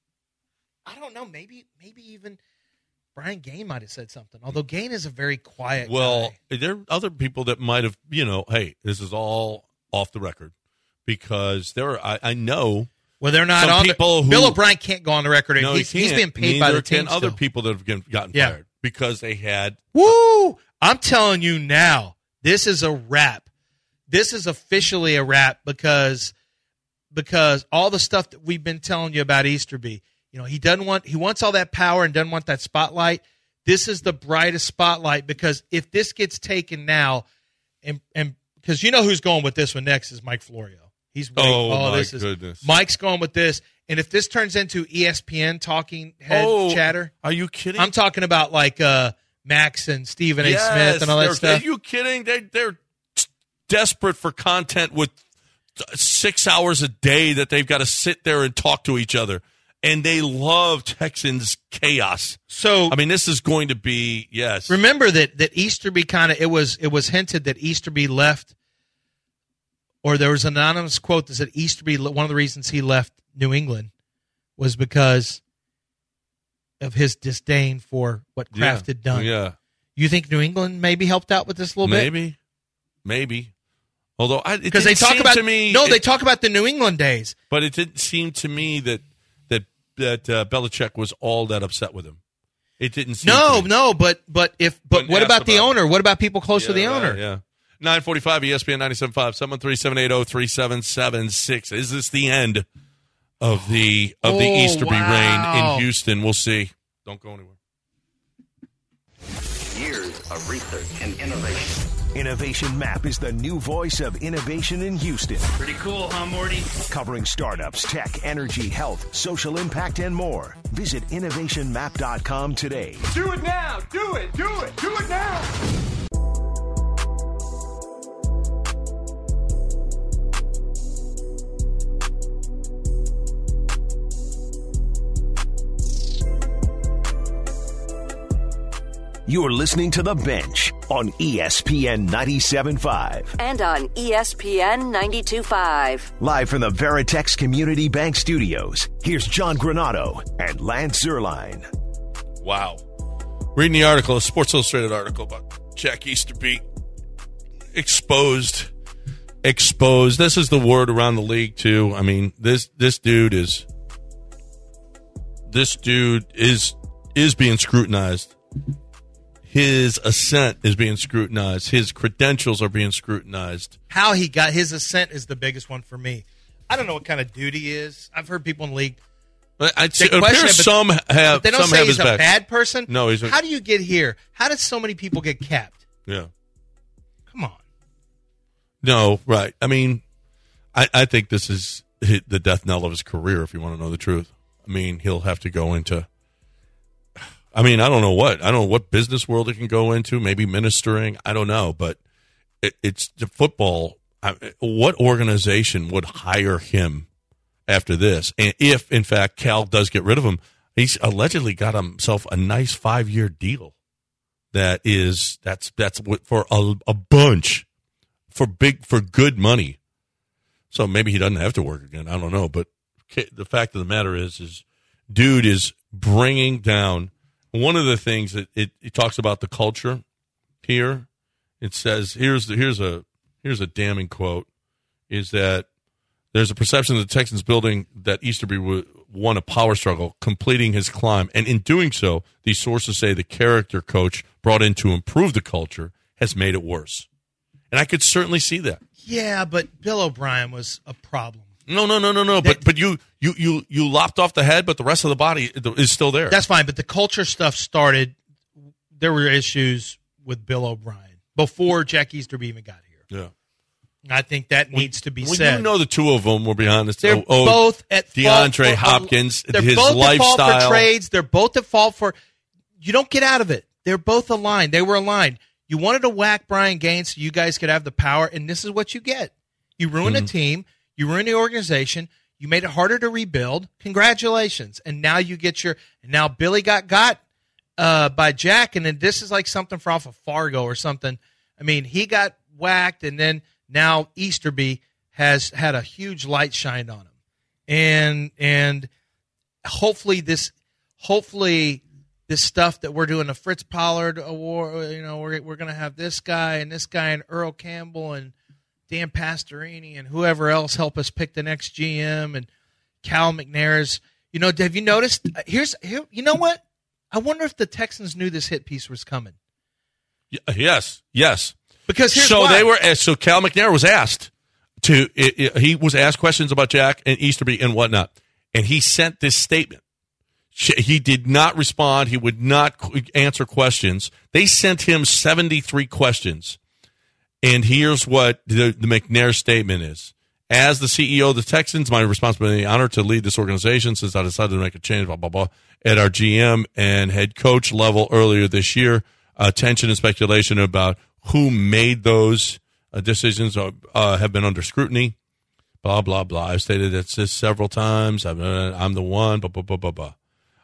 I don't know, maybe even Brian Gain might have said something. Although Gain is a very quiet guy. There are other people that might have, hey, this is all off the record because I know. Well, they're not on people. Bill O'Brien can't go on the record. And he's being paid by the team. Neither can other people that have gotten fired because they had. Woo! I'm telling you now, this is a wrap. This is officially a wrap because all the stuff that we've been telling you about Easterby, he wants all that power and doesn't want that spotlight. This is the brightest spotlight because if this gets taken now, and because who's going with this one next is Mike Florio. He's waiting. Oh my goodness! Mike's going with this, and if this turns into ESPN talking head chatter, are you kidding? I'm talking about like Max and Stephen A. Smith and all that stuff. Are you kidding? They're desperate for content with 6 hours a day that they've got to sit there and talk to each other, and they love Texans chaos. So this is going to be Remember that Easterby it was hinted that Easterby left. Or there was an anonymous quote that said Easterby, one of the reasons he left New England was because of his disdain for what Kraft had done. Yeah. You think New England maybe helped out with this a little bit? Maybe. Although because they talk about they talk about the New England days. But it didn't seem to me that Belichick was all that upset with him. It didn't seem. No. But what about the owner? What about people close to the owner? Yeah. 945 ESPN 97.5 737-803-7776. Is this the end of the Easterby reign in Houston? We'll see. Don't go anywhere. Years of research and innovation. Innovation Map is the new voice of innovation in Houston. Pretty cool, huh, Morty? Covering startups, tech, energy, health, social impact, and more. Visit innovationmap.com today. Do it now! Do it! Do it! Do it now! You're listening to The Bench on ESPN 97.5. And on ESPN 92.5. Live from the Veritex Community Bank Studios, here's John Granato and Lance Zierlein. Wow. Reading the article, a Sports Illustrated article about Jack Easterby. Exposed. This is the word around the league, too. This dude is being scrutinized. His ascent is being scrutinized. His credentials are being scrutinized. How he got his ascent is the biggest one for me. I don't know what kind of dude he is. I've heard people in the league. Some have. They don't say he's a bad person. No, how do you get here? How did so many people get capped? Yeah. Come on. No, right. I think this is the death knell of his career. If you want to know the truth, he'll have to go into. I don't know what. I don't know what business world it can go into. Maybe ministering. I don't know. But it's the football. What organization would hire him after this? And if, in fact, Cal does get rid of him, he's allegedly got himself a nice 5-year deal. That's for a bunch for good money. So maybe he doesn't have to work again. I don't know. But the fact of the matter is dude is bringing down. One of the things that it talks about the culture here, it says here's a damning quote, is that there's a perception of the Texans building that Easterby won a power struggle, completing his climb, and in doing so, these sources say the character coach brought in to improve the culture has made it worse. And I could certainly see that. Yeah, but Bill O'Brien was a problem. No. But you lopped off the head, but the rest of the body is still there. That's fine. But the culture stuff started. There were issues with Bill O'Brien before Jack Easterby even got here. Yeah. I think that needs to be said. You know the two of them were behind this. They're both at DeAndre Hopkins, they're his both lifestyle. At fault for trades. They're both at fault for – you don't get out of it. They're both aligned. They were aligned. You wanted to whack Brian Gaines so you guys could have the power, and this is what you get. You ruined a team. You ruined the organization. You made it harder to rebuild. Congratulations. And now you get your – now Billy got by Jack, and then this is like something for off of Fargo or something. I mean, he got whacked, and then now Easterby has had a huge light shined on him. And hopefully this stuff that we're doing, the Fritz Pollard Award, we're going to have this guy and Earl Campbell and Dan Pastorini and whoever else help us pick the next GM and Cal McNair's. Have you noticed? You know what? I wonder if the Texans knew this hit piece was coming. Yes. Because here's why. So Cal McNair was asked he was asked questions about Jack and Easterby and whatnot, and he sent this statement. He did not respond. He would not answer questions. They sent him 73 questions. And here's what the McNair statement is. As the CEO of the Texans, my responsibility and honor to lead this organization since I decided to make a change, blah, blah, blah, at our GM and head coach level earlier this year. Tension and speculation about who made those decisions have been under scrutiny, blah, blah, blah. I've stated this several times. I'm the one, blah, blah, blah, blah, blah.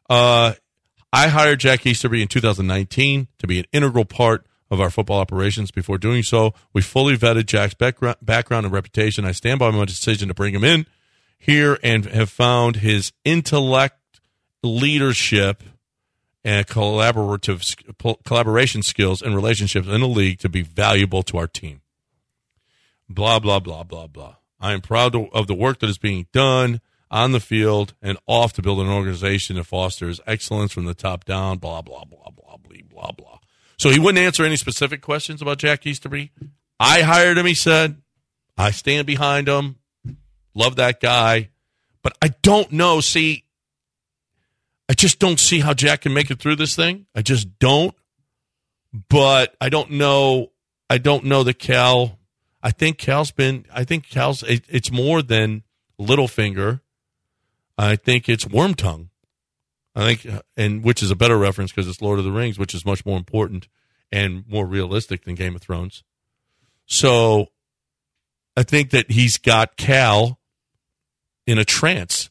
I hired Jack Easterby in 2019 to be an integral part of our football operations. Before doing so, we fully vetted Jack's background and reputation. I stand by my decision to bring him in here and have found his intellect, leadership, and collaboration skills and relationships in the league to be valuable to our team. Blah, blah, blah, blah, blah. I am proud of the work that is being done on the field and off to build an organization that fosters excellence from the top down, blah, blah, blah, blah, blah, blah, blah. So he wouldn't answer any specific questions about Jack Easterby. I hired him, he said. I stand behind him. Love that guy. But I don't know. See, I just don't see how Jack can make it through this thing. I just don't. But I don't know that Cal. I think Cal's, it's more than Littlefinger. I think it's Wormtongue. And which is a better reference because it's Lord of the Rings, which is much more important and more realistic than Game of Thrones. So I think that he's got Cal in a trance.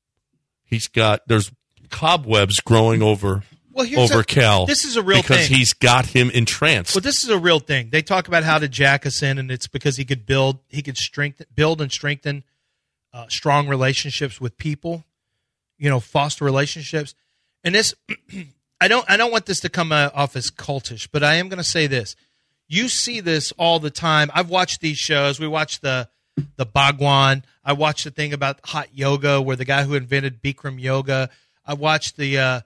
There's cobwebs growing over Cal. This is a real thing. Because he's got him entranced. Well, this is a real thing. They talk about how to jack us in, and it's because he could build and strengthen strong relationships with people. Foster relationships. And this, I don't want this to come off as cultish, but I am going to say this. You see this all the time. I've watched these shows. We watched the Bhagwan. I watched the thing about hot yoga where the guy who invented Bikram yoga. I watched the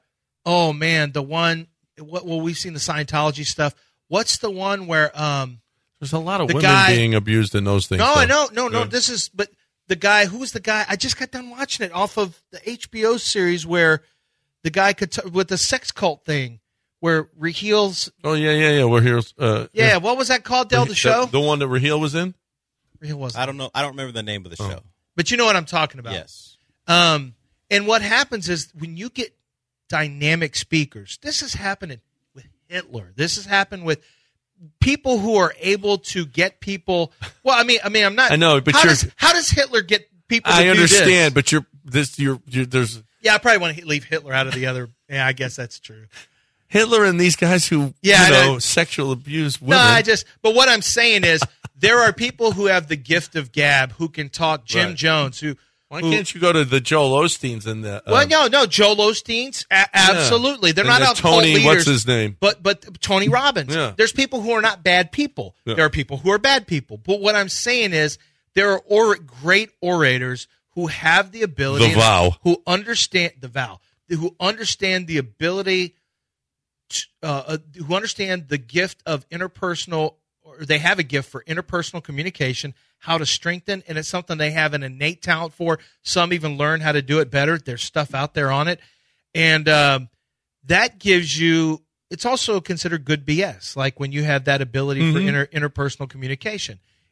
one, we've seen the Scientology stuff. What's the one where, there's a lot of women being abused in those things. No, I know. No, this is, but who's the guy? I just got done watching it off of the HBO series where the guy with the sex cult thing, where Rahil's. Oh yeah. Rahil's. What was that called? The show. The one that Rahil was in. Rahil wasn't. I don't know. I don't remember the name of the show. But you know what I'm talking about. Yes. And what happens is when you get dynamic speakers, this has happened with Hitler. This has happened with people who are able to get people. Well, I mean, I'm not. I know, but how does Hitler get people? I understand, but there's. Yeah, I probably want to leave Hitler out of the other. Yeah, I guess that's true. Hitler and these guys who sexual abuse women. No, but what I'm saying is there are people who have the gift of gab who can talk. Jim Jones, Why can't you go to the Joel Osteens and the? No, Joel Osteen's absolutely. They're not out Tony. Leaders, what's his name? But Tony Robbins. Yeah. There's people who are not bad people. Yeah. There are people who are bad people. But what I'm saying is there are great orators who have the ability, who understand the ability, who understand the gift of interpersonal, or they have a gift for interpersonal communication. How to strengthen, and it's something they have an innate talent for. Some even learn how to do it better. There's stuff out there on it. And that gives you, it's also considered good BS, like when you have that ability for interpersonal communication.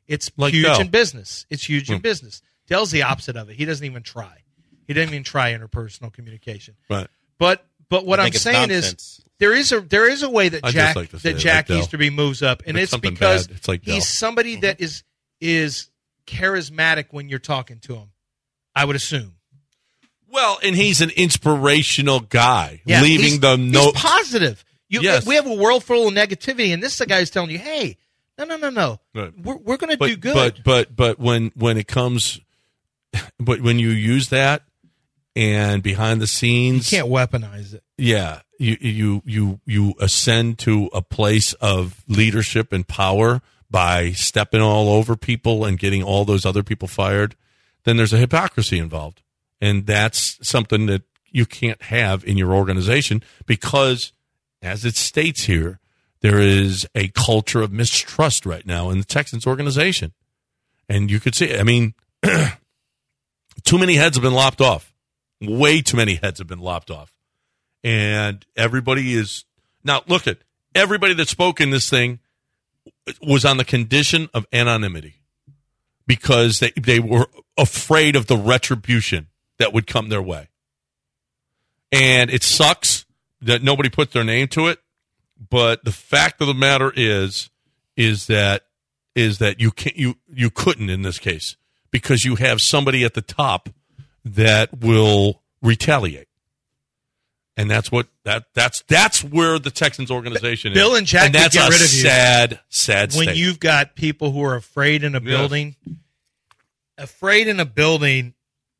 It's huge in business. It's huge in business. Dell's the opposite of it. He doesn't even try. He doesn't even try interpersonal communication. Right. But what I'm saying is there is a way that Jack Easterby moves up, and it's because he's somebody that is charismatic when you're talking to him, I would assume. Well, and he's an inspirational guy, yeah, leaving the note. He's positive. Yes. We have a world full of negativity, and this is the guy who's telling you, hey, no. Right. We're going to do good. But when it comes, but when you use that and behind the scenes, you can't weaponize it. Yeah, you ascend to a place of leadership and power by stepping all over people and getting all those other people fired. Then there's a hypocrisy involved, and that's something that you can't have in your organization because, as it states here, there is a culture of mistrust right now in the Texans organization. And you could see it. I mean, too many heads have been lopped off. Way too many heads have been lopped off. And everybody is – now, look at everybody that spoke in this thing was on the condition of anonymity because they were afraid of the retribution that would come their way. And it sucks that nobody put their name to it. But the fact of the matter is that you couldn't in this case because you have somebody at the top that will retaliate, and that's what that's where the Texans organization Bill is. And Jack, and that's get a rid of you. sad when state. You've got people who are afraid in a building. Yes. Afraid in a building.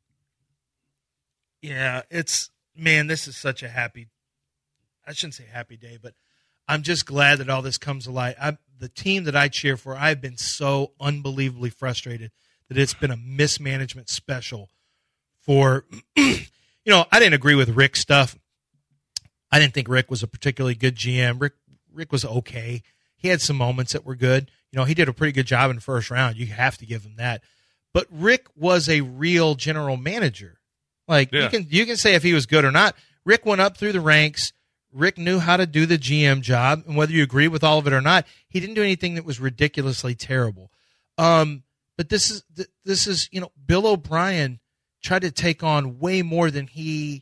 Yeah, this is such a happy. I shouldn't say happy day, but I'm just glad that all this comes to light. The team that I cheer for, I've been so unbelievably frustrated that it's been a mismanagement special for, I didn't agree with Rick's stuff. I didn't think Rick was a particularly good GM. Rick was okay. He had some moments that were good. He did a pretty good job in the first round. You have to give him that. But Rick was a real general manager. You can say if he was good or not. Rick went up through the ranks. Rick knew how to do the GM job, and whether you agree with all of it or not, he didn't do anything that was ridiculously terrible. But this is Bill O'Brien tried to take on way more than he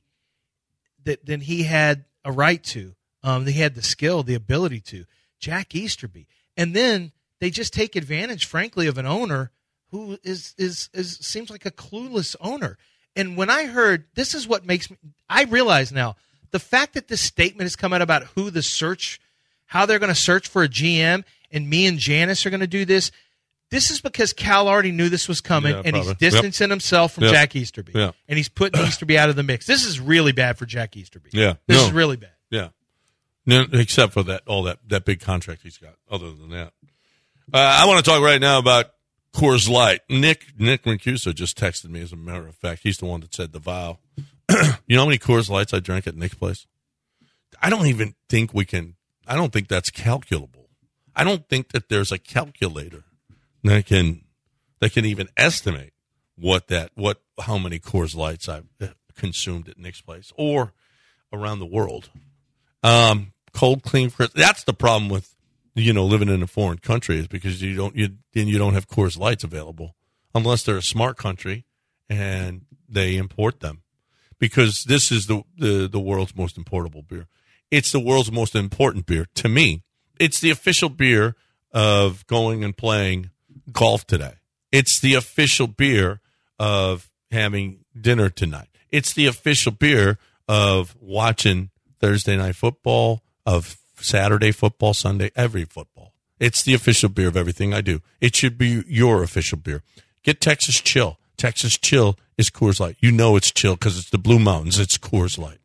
had a right to. He had the skill, the ability to. Jack Easterby, and then they just take advantage, frankly, of an owner who seems like a clueless owner. And when I heard this is what makes me, I realize now. The fact that this statement has come out about how they're going to search for a GM, and me and Janice are going to do this, this is because Cal already knew this was coming, and he's distancing himself from Jack Easterby. Yeah. And he's putting Easterby out of the mix. This is really bad for Jack Easterby. Yeah. This is really bad. Yeah. No, except for that big contract he's got. Other than that. I want to talk right now about Coors Light. Nick Mancuso just texted me, as a matter of fact. He's the one that said the vow. You know how many Coors Lights I drank at Nick's place? I don't think that's calculable. I don't think that there's a calculator that can even estimate how many Coors Lights I've consumed at Nick's place or around the world. Cold, clean, crisp. That's the problem with living in a foreign country, is because you don't have Coors Lights available unless they're a smart country and they import them. Because this is the world's most importable beer. It's the world's most important beer. To me, it's the official beer of going and playing golf today. It's the official beer of having dinner tonight. It's the official beer of watching Thursday night football, of Saturday football, Sunday, every football. It's the official beer of everything I do. It should be your official beer. Get Texas Chill. Texas Chill is Coors Light. You know it's chill because it's the Blue Mountains. It's Coors Light.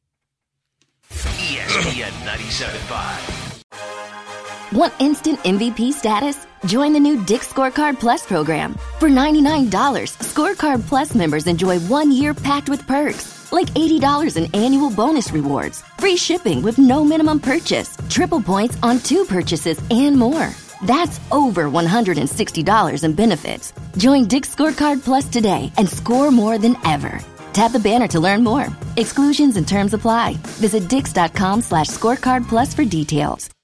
ESPN 97.5. Want instant MVP status? Join the new Dick's Scorecard Plus program. For $99, Scorecard Plus members enjoy 1 year packed with perks, like $80 in annual bonus rewards, free shipping with no minimum purchase, triple points on 2 purchases, and more. That's over $160 in benefits. Join Dick's Scorecard Plus today and score more than ever. Tap the banner to learn more. Exclusions and terms apply. Visit Dix.com/scorecard plus for details.